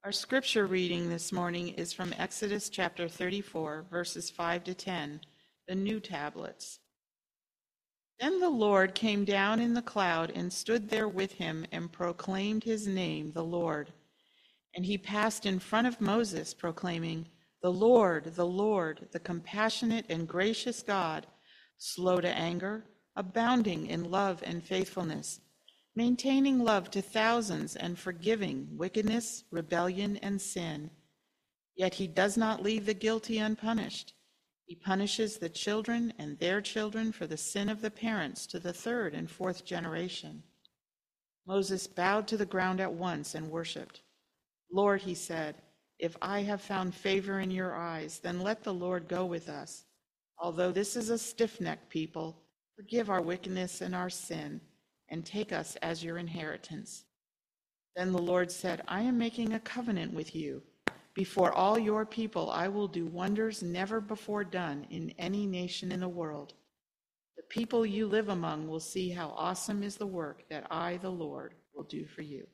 Our scripture reading this morning is from Exodus chapter 34, verses 5 to 10, the new tablets. Then the Lord came down in the cloud and stood there with him and proclaimed his name, the Lord. And he passed in front of Moses, proclaiming, the Lord, the compassionate and gracious God, slow to anger, abounding in love and faithfulness, maintaining love to thousands and forgiving wickedness, rebellion, and sin. Yet he does not leave the guilty unpunished. He punishes the children and their children for the sin of the parents to the third and fourth generation. Moses bowed to the ground at once and worshipped. Lord, he said, if I have found favor in your eyes, then let the Lord go with us. Although this is a stiff-necked people, forgive our wickedness and our sin, and take us as your inheritance. Then the Lord said, I am making a covenant with you. Before all your people, I will do wonders never before done in any nation in the world. The people you live among will see how awesome is the work that I, the Lord, will do for you.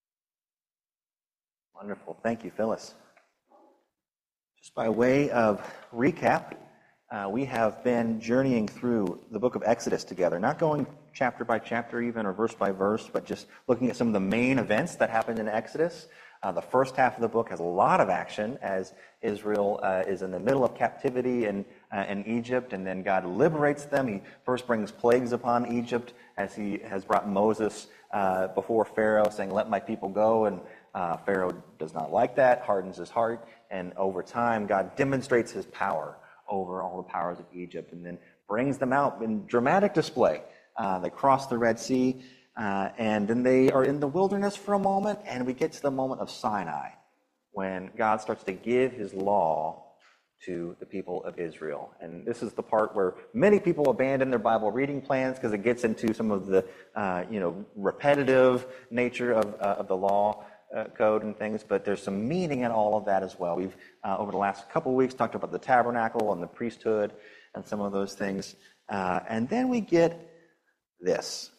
Wonderful. Thank you, Phyllis. Just by way of recap, we have been journeying through the book of Exodus together, not going chapter by chapter even or verse by verse, but just looking at some of the main events that happened in Exodus. The first half of the book has a lot of action as Israel is in the middle of captivity in Egypt, and then God liberates them. He first brings plagues upon Egypt as he has brought Moses before Pharaoh saying, let my people go, and Pharaoh does not like that, hardens his heart, and over time God demonstrates his power over all the powers of Egypt and then brings them out in dramatic display. They cross the Red Sea, and then they are in the wilderness for a moment, and we get to the moment of Sinai when God starts to give his law to the people of Israel. And this is the part where many people abandon their Bible reading plans because it gets into some of the repetitive nature of the law code and things, but there's some meaning in all of that as well. We've, over the last couple of weeks, talked about the tabernacle and the priesthood and some of those things. And then we get this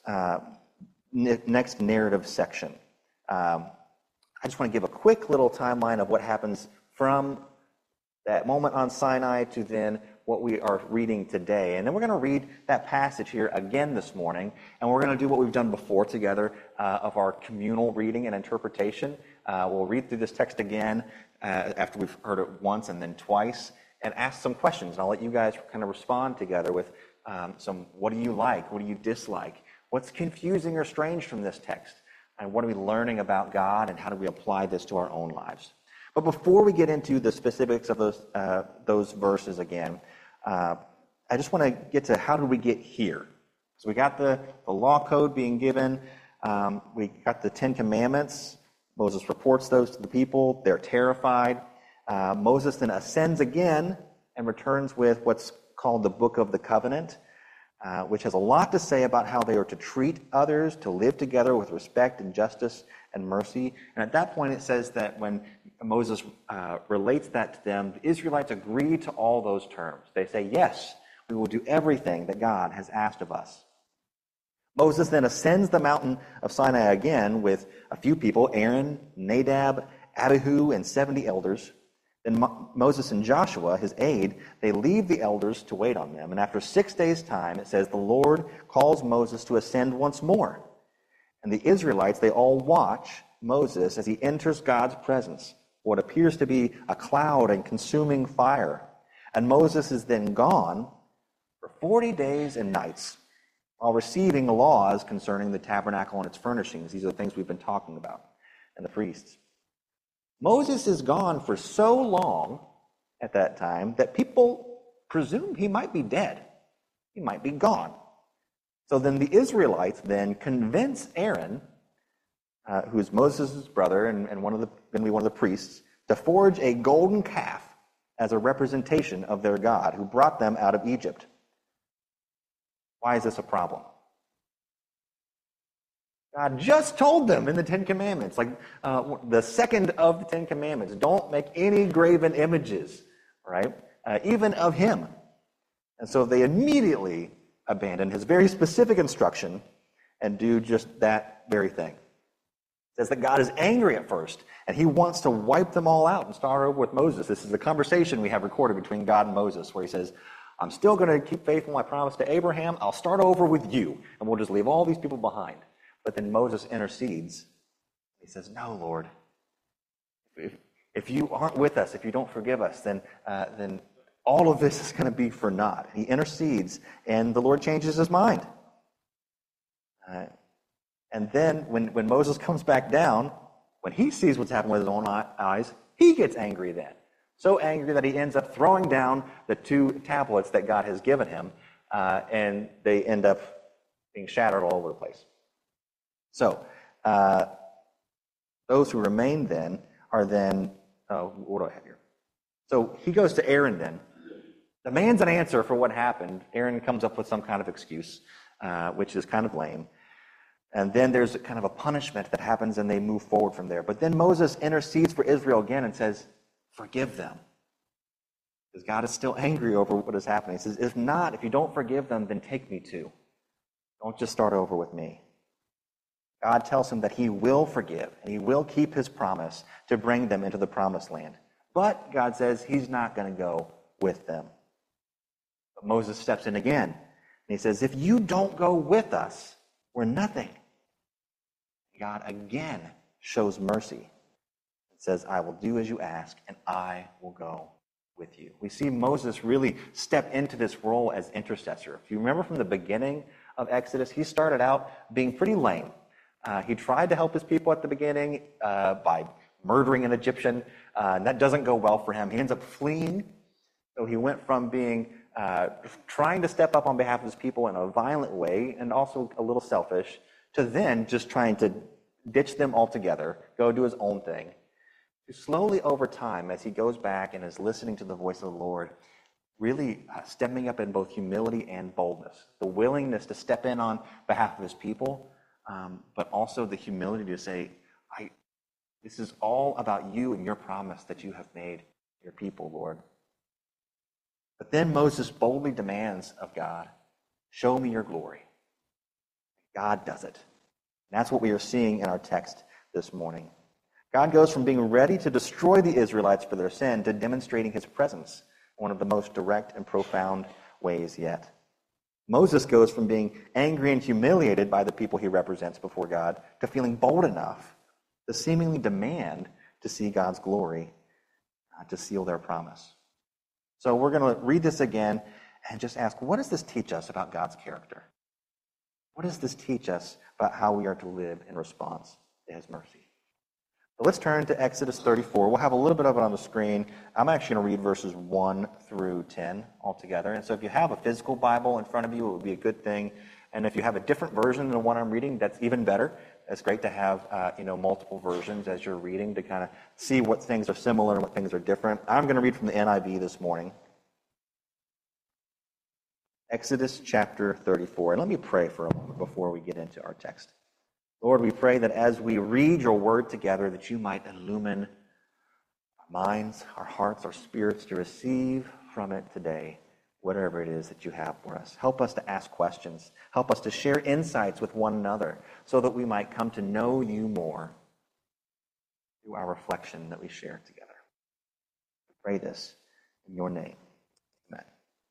next narrative section. I just want to give a quick little timeline of what happens from that moment on Sinai to then what we are reading today. And then we're going to read that passage here again this morning, and we're going to do what we've done before together of our communal reading and interpretation. We'll read through this text again after we've heard it once and then twice, and ask some questions. And I'll let you guys kind of respond together with some, what do you like? What do you dislike? What's confusing or strange from this text? And what are we learning about God, and how do we apply this to our own lives? But before we get into the specifics of those verses again, I just want to get to how did we get here? So we got the law code being given. We got the Ten Commandments. Moses reports those to the people. They're terrified. Moses then ascends again and returns with what's called the Book of the Covenant, which has a lot to say about how they are to treat others, to live together with respect and justice and mercy. And at that point, it says that when Moses relates that to them, the Israelites agree to all those terms. They say, yes, we will do everything that God has asked of us. Moses then ascends the mountain of Sinai again with a few people, Aaron, Nadab, Abihu, and 70 elders. Then Moses and Joshua, his aide, they leave the elders to wait on them. And after 6 days' time, it says, the Lord calls Moses to ascend once more. And the Israelites, they all watch Moses as he enters God's presence, what appears to be a cloud and consuming fire. And Moses is then gone for 40 days and nights while receiving laws concerning the tabernacle and its furnishings. These are the things we've been talking about, and the priests. Moses is gone for so long at that time that people presume he might be dead. He might be gone. So then the Israelites then convince Aaron, who's Moses' brother and going to be one of the priests, to forge a golden calf as a representation of their God who brought them out of Egypt. Why is this a problem? God just told them in the Ten Commandments, like the second of the Ten Commandments, don't make any graven images, right? Even of him. And so they immediately abandon his very specific instruction and do just that very thing. says that God is angry at first, and he wants to wipe them all out and start over with Moses. This is the conversation we have recorded between God and Moses, where he says, I'm still going to keep faithful my promise to Abraham. I'll start over with you, and we'll just leave all these people behind. But then Moses intercedes. He says, no, Lord, if you aren't with us, if you don't forgive us, then all of this is going to be for naught. He intercedes, and the Lord changes his mind. And then when Moses comes back down, when he sees what's happened with his own eyes, he gets angry then. So angry that he ends up throwing down the 2 tablets that God has given him, and they end up being shattered all over the place. So, those who remain then are then, what do I have here? So he goes to Aaron then, demands an answer for what happened. Aaron comes up with some kind of excuse, which is kind of lame. And then there's kind of a punishment that happens, and they move forward from there. But then Moses intercedes for Israel again and says, forgive them. Because God is still angry over what is happening. He says, if not, if you don't forgive them, then take me too. Don't just start over with me. God tells him that he will forgive, and he will keep his promise to bring them into the promised land. But God says he's not going to go with them. But Moses steps in again, and he says, if you don't go with us, we're nothing. God again shows mercy and says, I will do as you ask, and I will go with you. We see Moses really step into this role as intercessor. If you remember from the beginning of Exodus, he started out being pretty lame. He tried to help his people at the beginning by murdering an Egyptian, and that doesn't go well for him. He ends up fleeing. So he went from being trying to step up on behalf of his people in a violent way and also a little selfish, to then just trying to ditch them altogether, go do his own thing. Slowly over time, as he goes back and is listening to the voice of the Lord, really stepping up in both humility and boldness, the willingness to step in on behalf of his people, but also the humility to say, this is all about you and your promise that you have made your people, Lord. But then Moses boldly demands of God, show me your glory. God does it. And that's what we are seeing in our text this morning. God goes from being ready to destroy the Israelites for their sin to demonstrating his presence in one of the most direct and profound ways yet. Moses goes from being angry and humiliated by the people he represents before God to feeling bold enough to seemingly demand to see God's glory, to seal their promise. So we're going to read this again and just ask, what does this teach us about God's character? What does this teach us about how we are to live in response to his mercy? So let's turn to Exodus 34. We'll have a little bit of it on the screen. I'm actually going to read verses 1 through 10 altogether. And so if you have a physical Bible in front of you, it would be a good thing. And if you have a different version than the one I'm reading, that's even better. It's great to have multiple versions as you're reading to kind of see what things are similar and what things are different. I'm going to read from the NIV this morning. Exodus chapter 34. And let me pray for a moment before we get into our text. Lord, we pray that as we read your word together, that you might illumine our minds, our hearts, our spirits to receive from it today whatever it is that you have for us. Help us to ask questions. Help us to share insights with one another so that we might come to know you more through our reflection that we share together. We pray this in your name. Amen.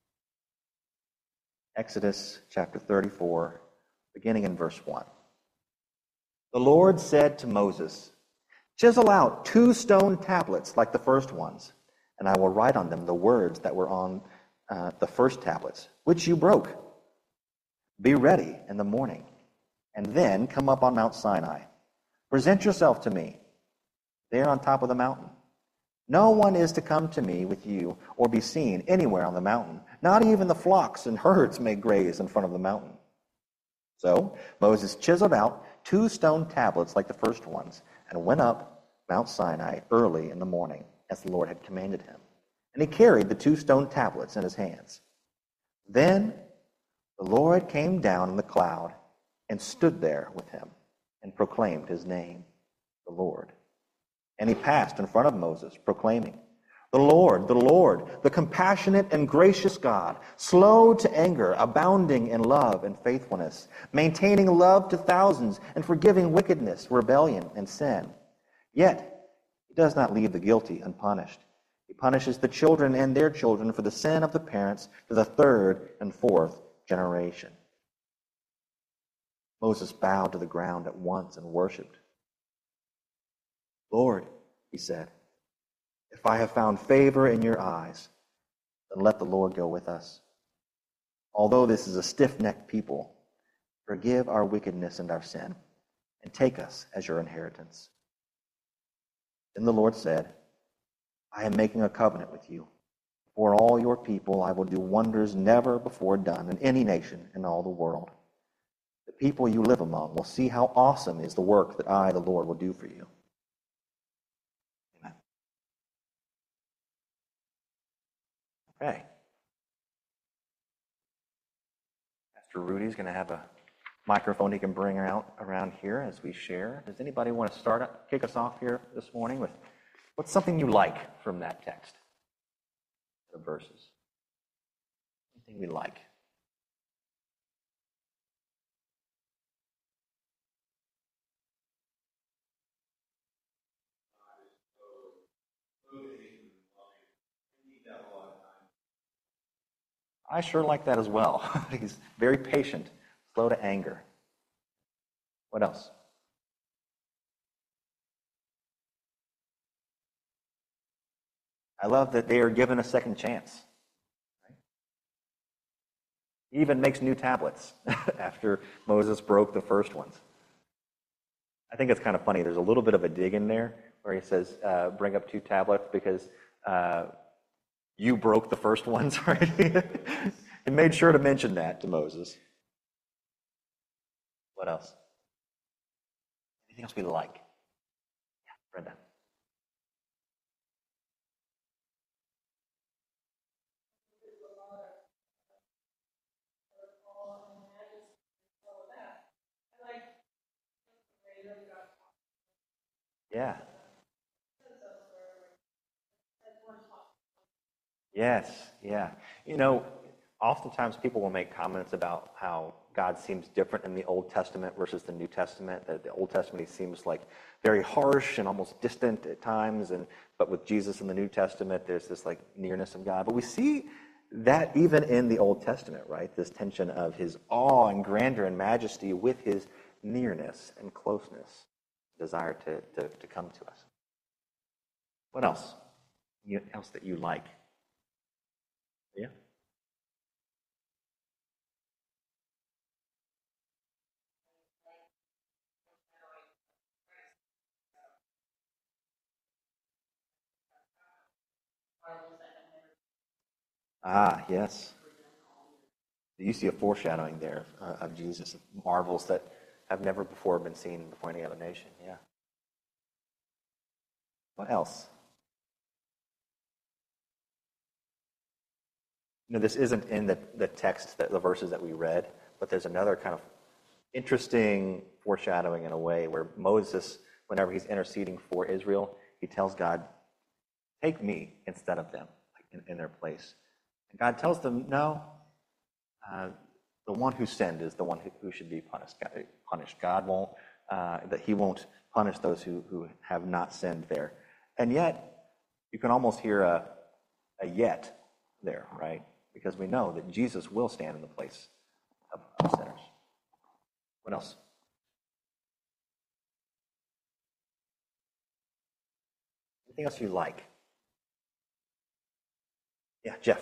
Exodus chapter 34, beginning in verse 1. The Lord said to Moses, "Chisel out 2 stone tablets like the first ones, and I will write on them the words that were on the first tablets, which you broke. Be ready in the morning, and then come up on Mount Sinai. Present yourself to me there on top of the mountain. No one is to come to me with you or be seen anywhere on the mountain. Not even the flocks and herds may graze in front of the mountain." So Moses chiseled out 2 stone tablets like the first ones and went up Mount Sinai early in the morning, as the Lord had commanded him. And he carried the 2 stone tablets in his hands. Then the Lord came down in the cloud and stood there with him and proclaimed his name, the Lord. And he passed in front of Moses, proclaiming, The Lord, the compassionate and gracious God, slow to anger, abounding in love and faithfulness, maintaining love to thousands, and forgiving wickedness, rebellion, and sin. Yet he does not leave the guilty unpunished. He punishes the children and their children for the sin of the parents to the third and fourth generation. Moses bowed to the ground at once and worshipped. Lord, he said, if I have found favor in your eyes, then let the Lord go with us. Although this is a stiff-necked people, forgive our wickedness and our sin, and take us as your inheritance. Then the Lord said, I am making a covenant with you. For all your people I will do wonders never before done in any nation in all the world. The people you live among will see how awesome is the work that I, the Lord, will do for you. Amen. Okay. Pastor Rudy's going to have a microphone he can bring out around here as we share. Does anybody want to kick us off here this morning with what's something you like from that text, the verses? Anything we like? I sure like that as well. He's very patient, slow to anger. What else? I love that they are given a second chance. He even makes new tablets after Moses broke the first ones. I think it's kind of funny. There's a little bit of a dig in there where he says, bring up 2 tablets because you broke the first ones, right? He made sure to mention that to Moses. What else? Anything else we like? Yeah, Brenda. Yeah. Yes, yeah. You know, oftentimes people will make comments about how God seems different in the Old Testament versus the New Testament. That the Old Testament he seems like very harsh and almost distant at times, but with Jesus in the New Testament, there's this like nearness of God. But we see that even in the Old Testament, right? This tension of his awe and grandeur and majesty with his nearness and closeness, desire to come to us. What else? Else that you like? Yeah. Ah, yes. You see a foreshadowing there of Jesus, marvels that have never before been seen before any other nation. Yeah. What else? This isn't in the text, the verses that we read, but there's another kind of interesting foreshadowing in a way where Moses, whenever he's interceding for Israel, he tells God, take me instead of them, like in their place. And God tells them, no, the one who sinned is the one who should be punished. God won't, that he won't punish those who have not sinned there. And yet, you can almost hear a yet there, right? Because we know that Jesus will stand in the place of sinners. What else? Anything else you like? Yeah, Jeff.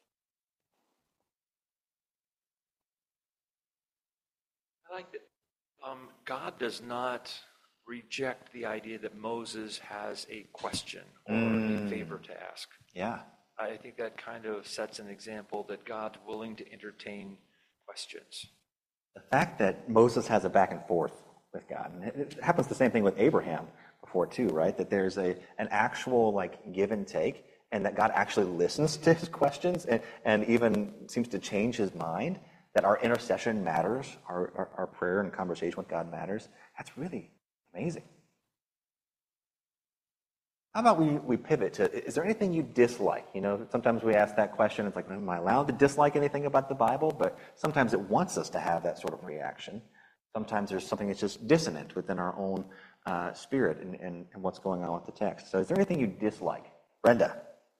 I like that God does not reject the idea that Moses has a question or a favor to ask. Yeah. I think that kind of sets an example that God's willing to entertain questions. The fact that Moses has a back and forth with God, and it happens the same thing with Abraham before too, right? That there's an actual like give and take, and that God actually listens to his questions and even seems to change his mind, that our intercession matters, our prayer and conversation with God matters. That's really amazing. How about we pivot to, is there anything you dislike? You know, sometimes we ask that question, it's like, am I allowed to dislike anything about the Bible? But sometimes it wants us to have that sort of reaction. Sometimes there's something that's just dissonant within our own spirit and what's going on with the text. So is there anything you dislike? Brenda?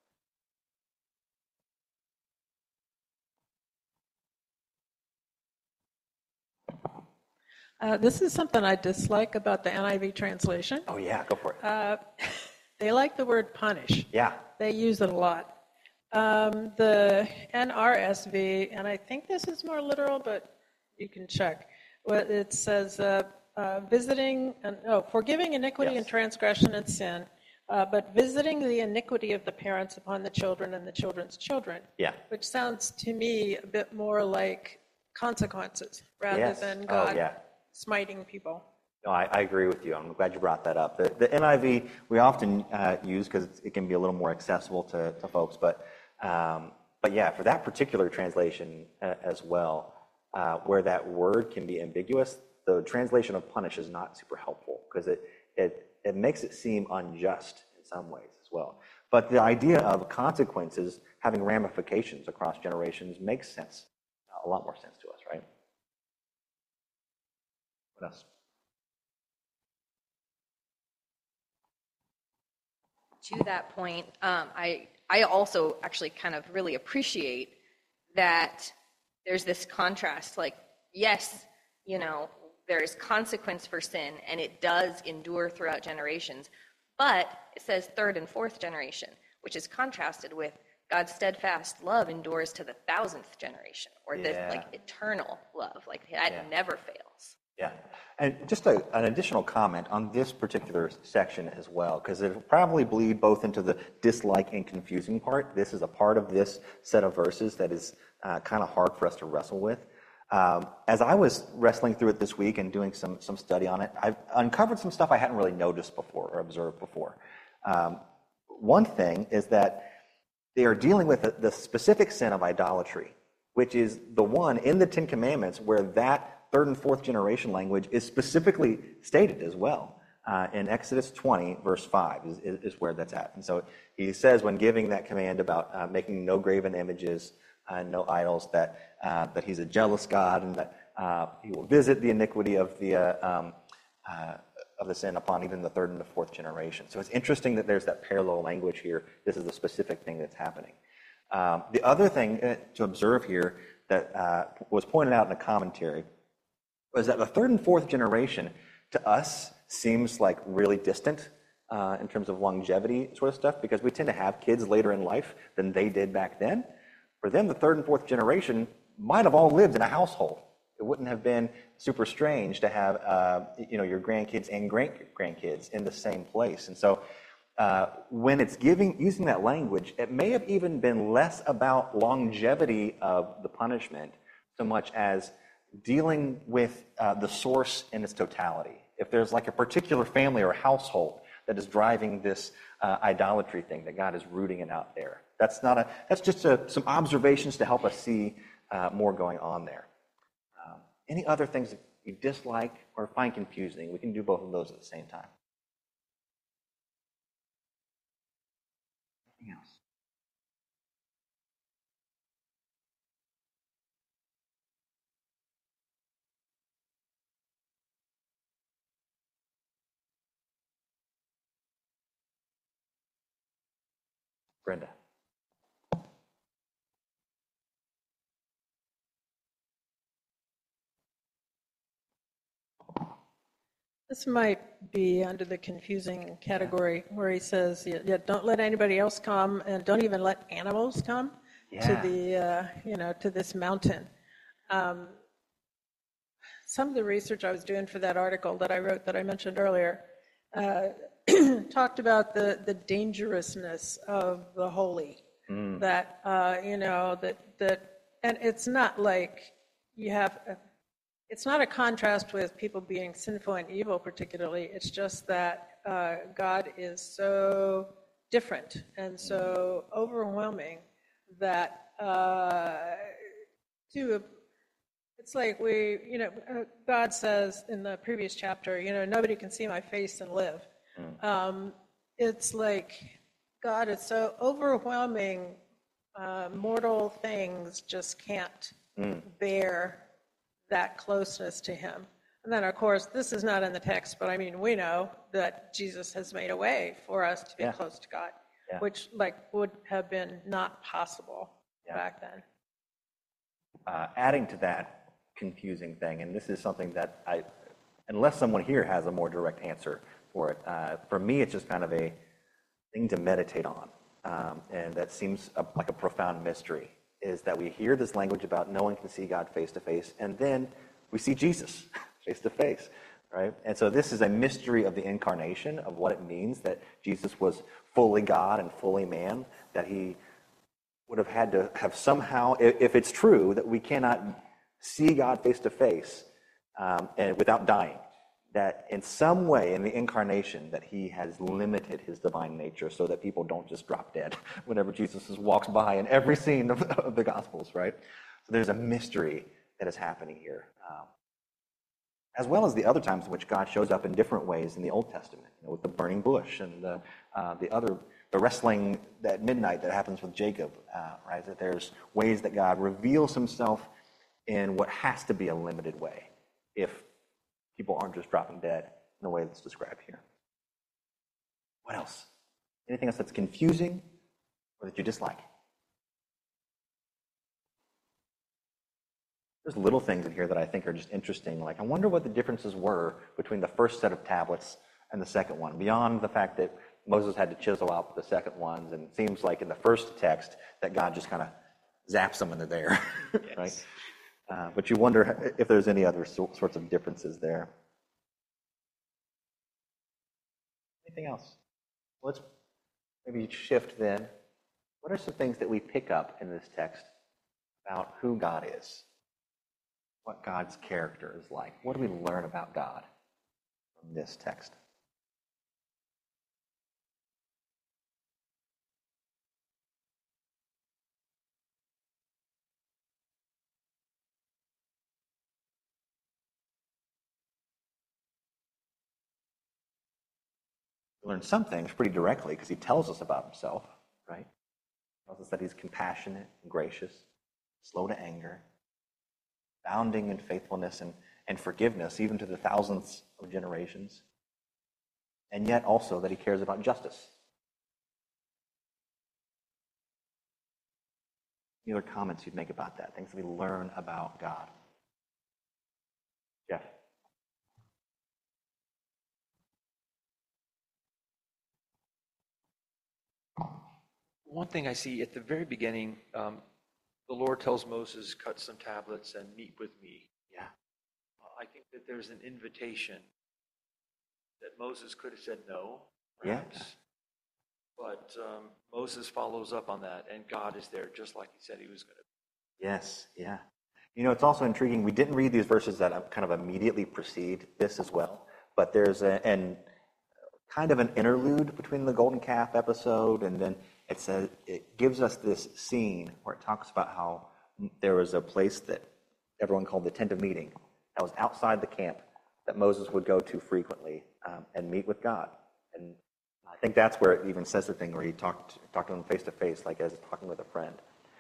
This is something I dislike about the NIV translation. Oh, yeah, go for it. They like the word punish. Yeah. They use it a lot. The NRSV, and I think this is more literal, but you can check. It says, forgiving iniquity and transgression and sin, but visiting the iniquity of the parents upon the children and the children's children. Yeah. Which sounds to me a bit more like consequences rather than God smiting people. No, I agree with you. I'm glad you brought that up. The NIV we often use because it can be a little more accessible to folks, but yeah, for that particular translation as well, where that word can be ambiguous, the translation of punish is not super helpful because it makes it seem unjust in some ways as well. But the idea of consequences having ramifications across generations makes sense, a lot more sense to us, right? What else? To that point, I also actually kind of really appreciate that there's this contrast. Like, yes, you know, there's consequence for sin, and it does endure throughout generations, but it says third and fourth generation, which is contrasted with God's steadfast love endures to the 1,000th generation, or this like eternal love, like that never fails. Yeah, and just an additional comment on this particular section as well, because it'll probably bleed both into the dislike and confusing part. This is a part of this set of verses that is kind of hard for us to wrestle with. As I was wrestling through it this week and doing some study on it, I've uncovered some stuff I hadn't really noticed before or observed before. One thing is that they are dealing with the specific sin of idolatry, which is the one in the Ten Commandments where that third and fourth generation language is specifically stated as well. In Exodus 20, verse 5 is where that's at. And so he says when giving that command about making no graven images and no idols, that he's a jealous God and that he will visit the iniquity of the sin upon even the third and the fourth generation. So it's interesting that there's that parallel language here. This is the specific thing that's happening. The other thing to observe here that was pointed out in a commentary was that the third and fourth generation to us seems like really distant in terms of longevity sort of stuff, because we tend to have kids later in life than they did back then. For them, the third and fourth generation might have all lived in a household. It wouldn't have been super strange to have your grandkids and great-grandkids in the same place. And so when it's using that language, it may have even been less about longevity of the punishment so much as dealing with the source in its totality. If there's like a particular family or household that is driving this idolatry thing, that God is rooting it out there. That's just some observations to help us see more going on there. Any other things that you dislike or find confusing? We can do both of those at the same time. Anything else? Brenda. This might be under the confusing category where he says, don't let anybody else come, and don't even let animals come to the, to this mountain. Some of the research I was doing for that article that I wrote that I mentioned earlier talked about the dangerousness of the holy. That and it's not like you have. It's not a contrast with people being sinful and evil particularly. It's just that God is so different and so overwhelming that it's like God says in the previous chapter, nobody can see my face and live. it's like God is so overwhelming, mortal things just can't bear that closeness to him. And then, of course, this is not in the text, but I mean, we know that Jesus has made a way for us to be close to God, which would have been not possible back then. Adding to that confusing thing, and this is something that unless someone here has a more direct answer for it, for me it's just kind of a thing to meditate on, and that seems like a profound mystery, is that we hear this language about no one can see God face to face, and then we see Jesus face to face, right? And so this is a mystery of the incarnation, of what it means that Jesus was fully God and fully man, that he would have had to have somehow, if it's true that we cannot see God face to face and without dying, that in some way in the incarnation that he has limited his divine nature so that people don't just drop dead whenever Jesus walks by in every scene of the Gospels, right? So there's a mystery that is happening here, as well as the other times in which God shows up in different ways in the Old Testament, with the burning bush and the wrestling at midnight that happens with Jacob, right? That there's ways that God reveals himself in what has to be a limited way if people aren't just dropping dead in the way that's described here. What else? Anything else that's confusing or that you dislike? There's little things in here that I think are just interesting. Like, I wonder what the differences were between the first set of tablets and the second one, beyond the fact that Moses had to chisel out the second ones, and it seems like in the first text that God just kind of zaps them and they're there, right? But you wonder if there's any other sorts of differences there. Anything else? Let's maybe shift then. What are some things that we pick up in this text about who God is? What God's character is like? What do we learn about God from this text? We learn some things pretty directly because he tells us about himself, right? He tells us that he's compassionate and gracious, slow to anger, abounding in faithfulness and forgiveness, even to the thousands of generations, and yet also that he cares about justice. Any other comments you'd make about that? Things that we learn about God? Jeff? One thing I see at the very beginning, the Lord tells Moses, cut some tablets and meet with me. Yeah. I think that there's an invitation that Moses could have said no, perhaps. Yeah. But Moses follows up on that, and God is there just like he said he was going to. Yes, yeah. It's also intriguing. We didn't read these verses that kind of immediately precede this as well, but there's an kind of an interlude between the golden calf episode, and then it gives us this scene where it talks about how there was a place that everyone called the tent of meeting that was outside the camp that Moses would go to frequently and meet with God. And I think that's where it even says the thing where he talked to him face to face, like as talking with a friend.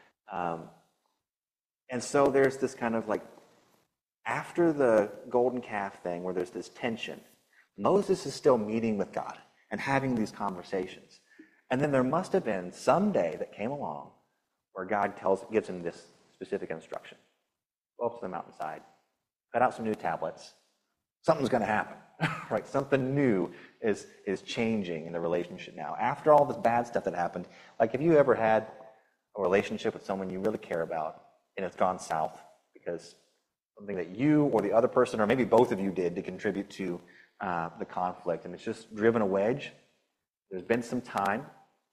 And so there's this kind of like, after the golden calf thing where there's this tension, Moses is still meeting with God and having these conversations. And then there must have been some day that came along where God gives him this specific instruction. Go up to the mountainside, cut out some new tablets. Something's going to happen, right? Something new is changing in the relationship now. After all this bad stuff that happened, like have you ever had a relationship with someone you really care about and it's gone south because something that you or the other person or maybe both of you did to contribute to the conflict, and it's just driven a wedge? There's been some time,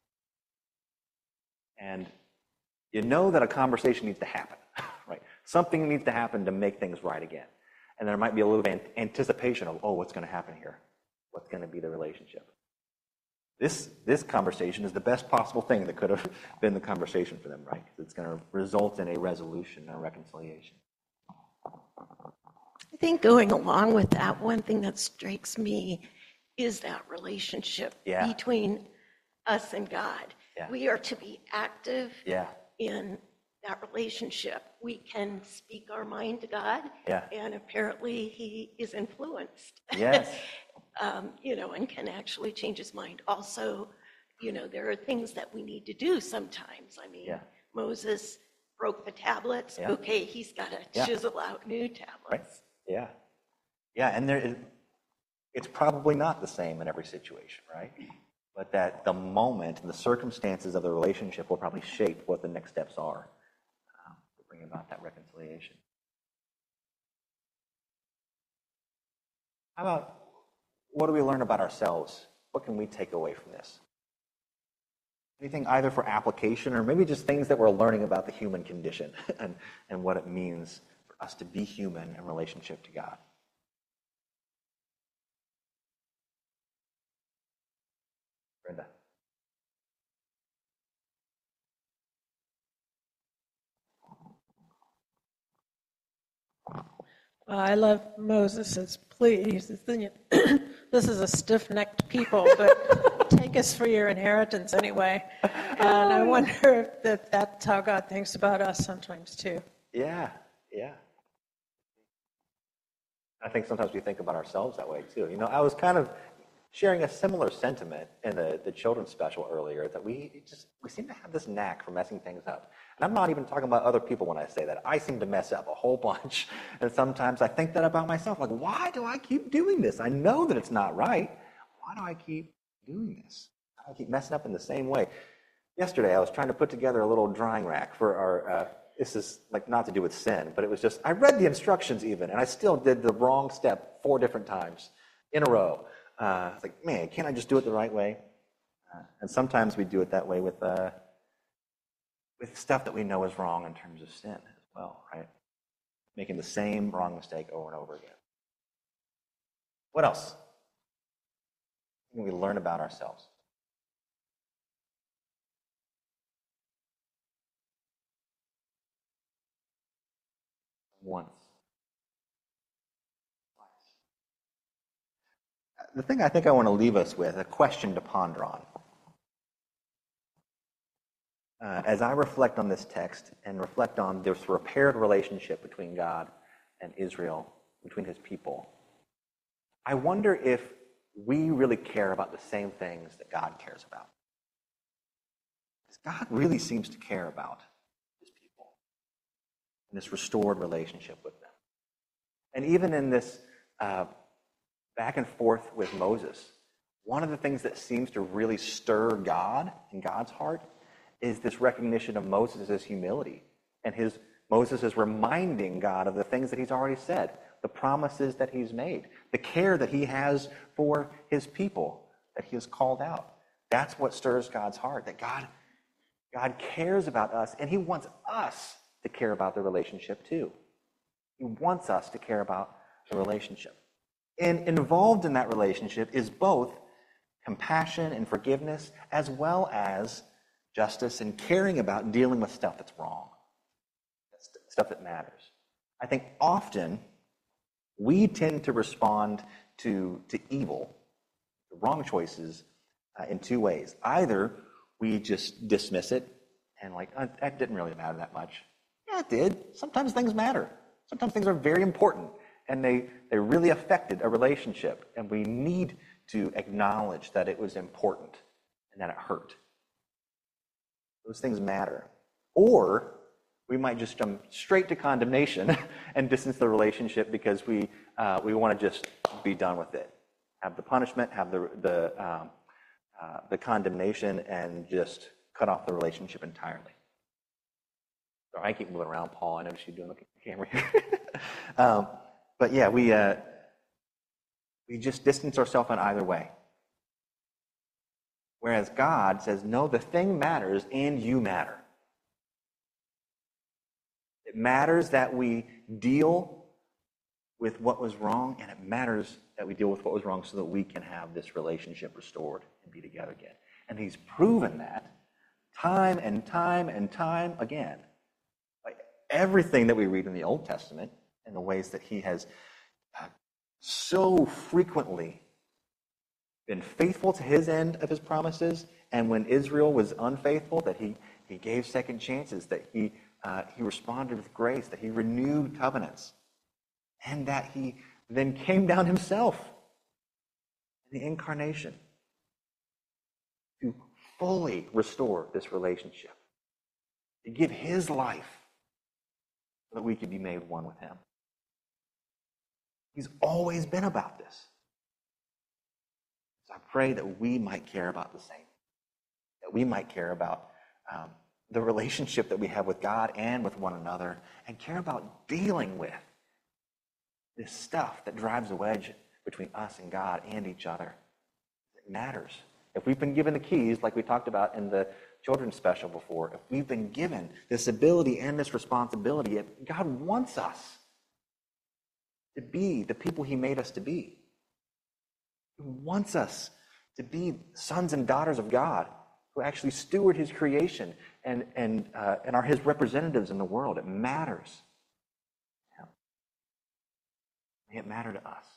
and you know that a conversation needs to happen, right? Something needs to happen to make things right again. And there might be a little bit of anticipation of, what's going to happen here? What's going to be the relationship? This conversation is the best possible thing that could have been the conversation for them, right? Because it's going to result in a resolution and a reconciliation. I think going along with that, one thing that strikes me is that relationship Yeah. between us and God. Yeah. We are to be active Yeah. in that relationship. We can speak our mind to God, Yeah. and apparently he is influenced. Yes. And can actually change his mind. Also, there are things that we need to do sometimes. I mean, Yeah. Moses broke the tablets. Yeah. Okay, he's got to Yeah. chisel out new Right? tablets. Yeah. Yeah, and it's probably not the same in every situation, right? But that the moment and the circumstances of the relationship will probably shape what the next steps are to bring about that reconciliation. How about, what do we learn about ourselves? What can we take away from this? Anything either for application or maybe just things that we're learning about the human condition and what it means for us to be human in relationship to God. Brenda. Well, I love Moses' plea. He says, this is a stiff-necked people, but take us for your inheritance anyway. And I wonder if that's how God thinks about us sometimes too. Yeah, yeah. I think sometimes we think about ourselves that way too. I was kind of sharing a similar sentiment in the children's special earlier, that we seem to have this knack for messing things up. And I'm not even talking about other people when I say that. I seem to mess up a whole bunch. And sometimes I think that about myself. Like, why do I keep doing this? I know that it's not right. Why do I keep doing this? I keep messing up in the same way. Yesterday, I was trying to put together a little drying rack for our, this is like not to do with sin, but it was just, I read the instructions even, and I still did the wrong step 4 different times in a row. It's like, man, can't I just do it the right way? And sometimes we do it that way with stuff that we know is wrong in terms of sin as well, right? Making the same wrong mistake over and over again. What else can we learn about ourselves? Once. The thing I think I want to leave us with, a question to ponder on. As I reflect on this text and reflect on this repaired relationship between God and Israel, between his people, I wonder if we really care about the same things that God cares about. Because God really seems to care about his people and this restored relationship with them. And even in this back and forth with Moses, one of the things that seems to really stir God in God's heart is this recognition of Moses' humility. And Moses is reminding God of the things that he's already said, the promises that he's made, the care that he has for his people that he has called out. That's what stirs God's heart, that God cares about us, and he wants us to care about the relationship too. He wants us to care about the relationship. And involved in that relationship is both compassion and forgiveness, as well as justice and caring about and dealing with stuff that's wrong, stuff that matters. I think often we tend to respond to evil, the wrong choices, in 2 ways. Either we just dismiss it and that didn't really matter that much. Yeah, it did. Sometimes things matter. Sometimes things are very important, and they really affected a relationship, and we need to acknowledge that it was important and that it hurt. Those things matter. Or we might just jump straight to condemnation and distance the relationship because we want to just be done with it. Have the punishment, have the condemnation, and just cut off the relationship entirely. Sorry, I keep moving around, Paul. I noticed you doing the camera here. But yeah, we just distance ourselves in either way. Whereas God says, no, the thing matters and you matter. It matters that we deal with what was wrong, and it matters that we deal with what was wrong so that we can have this relationship restored and be together again. And he's proven that time and time and time again. By everything that we read in the Old Testament and the ways that he has so frequently been faithful to his end of his promises, and when Israel was unfaithful, that he gave second chances, that he responded with grace, that he renewed covenants, and that he then came down himself in the incarnation to fully restore this relationship, to give his life so that we could be made one with him. He's always been about this. So I pray that we might care about the same, that we might care about the relationship that we have with God and with one another, and care about dealing with this stuff that drives a wedge between us and God and each other. It matters. If we've been given the keys, like we talked about in the children's special before, if we've been given this ability and this responsibility, if God wants us to be the people he made us to be. He wants us to be sons and daughters of God who actually steward his creation and are his representatives in the world. It matters. May it matter to us.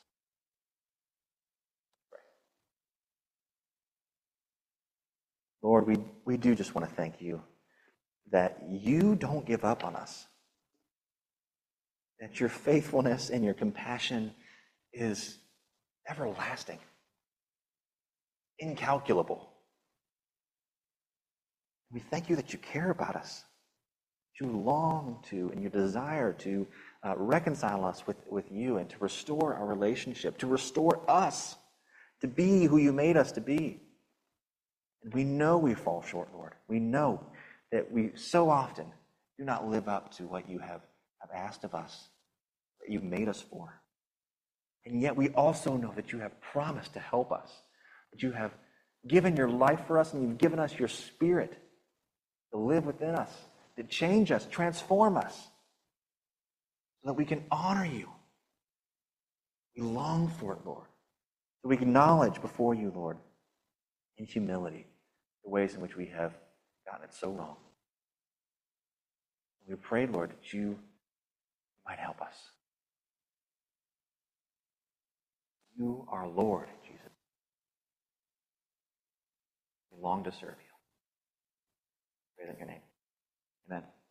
Lord, we do just want to thank you that you don't give up on us, that your faithfulness and your compassion is everlasting, incalculable. We thank you that you care about us, that you long to and you desire to reconcile us with you and to restore our relationship, to restore us, to be who you made us to be. And we know we fall short, Lord. We know that we so often do not live up to what you have asked of us, that you've made us for. And yet we also know that you have promised to help us, that you have given your life for us, and you've given us your Spirit to live within us, to change us, transform us, so that we can honor you. We long for it, Lord. So we acknowledge before you, Lord, in humility, the ways in which we have gotten it so wrong. We pray, Lord, that you might help us. You are Lord, Jesus. We long to serve you. Pray in your name. Amen.